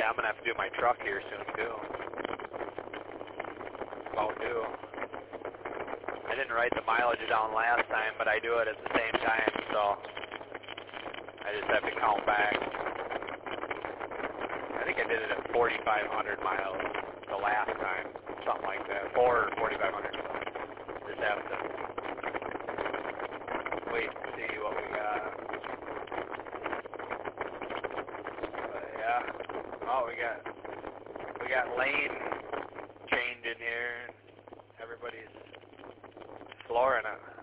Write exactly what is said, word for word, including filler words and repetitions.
Yeah, I'm gonna have to do my truck here soon too. About due. I didn't write the mileage down last time, but I do it at the same time, so I just have to count back. I think I did it at forty-five hundred miles the last time, something like that, or forty-five hundred. Just have to wait and see what we got. But yeah, oh, we got we got lane change in here. Everybody's flooring it.